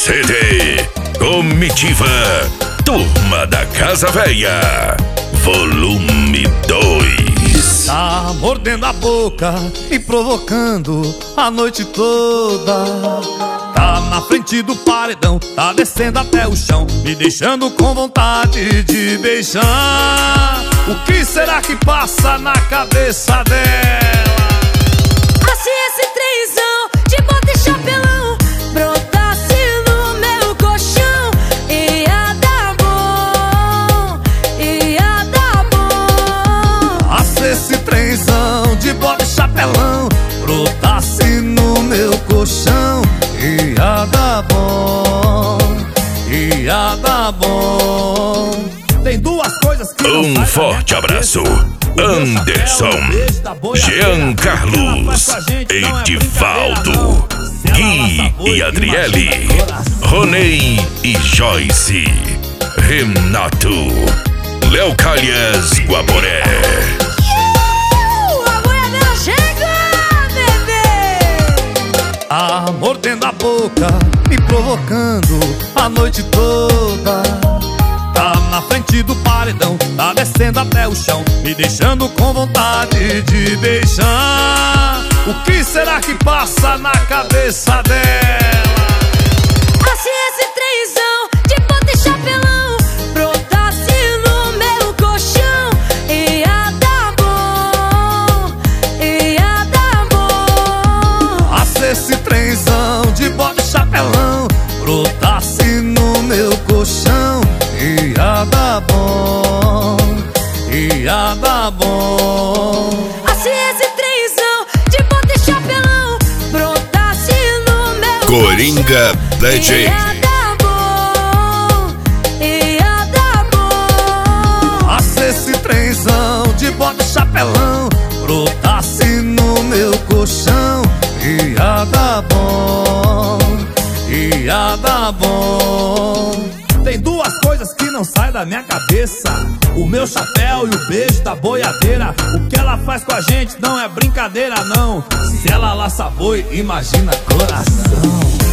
CD Comitiva Turma da Casa Véia, volume 2. Tá mordendo a boca e provocando a noite toda. Tá na frente do paredão, tá descendo até o chão, me deixando com vontade de beijar. O que será que passa na cabeça dela? Se esse trenzão de bota e chapelão brotasse no meu colchão, ia dar bom, ia dar bom. Se esse trenzão de bota e chapelão brotasse no meu colchão, ia dar bom, ia dar bom. Tem duas coisas que não Um forte abraço, Anderson, Jean Carlos, Edivaldo, Gui e Adriele, Ronei e Joyce, Renato, Léo Calhas, Guaporé. A boiadeira chega, bebê! Tá mordendo a boca e provocando a noite toda. Tá na frente do paredão, tá descendo até o chão, me deixando com vontade de beijar. O que será que passa na cabeça dela? Se esse trenzão de bota e chapelão brotasse no meu colchão, ia dar bom, ia dar bom. Se esse trenzão de bota e chapelão brotasse no meu colchão, ia dar bom, ia dar bom. Se esse trenzão de bota e chapelão brotasse no meu Coringa DJ. ia dar bom, ia dar bom. Se esse trenzão de bota e chapelão brotasse no meu colchão, ia dar bom, ia dar bom. Tem duas coisas que não saem da minha cabeça: o meu chapéu e o beijo da boiadeira. O que ela faz com a gente não é brincadeira não. Se ela laça boi, imagina coração.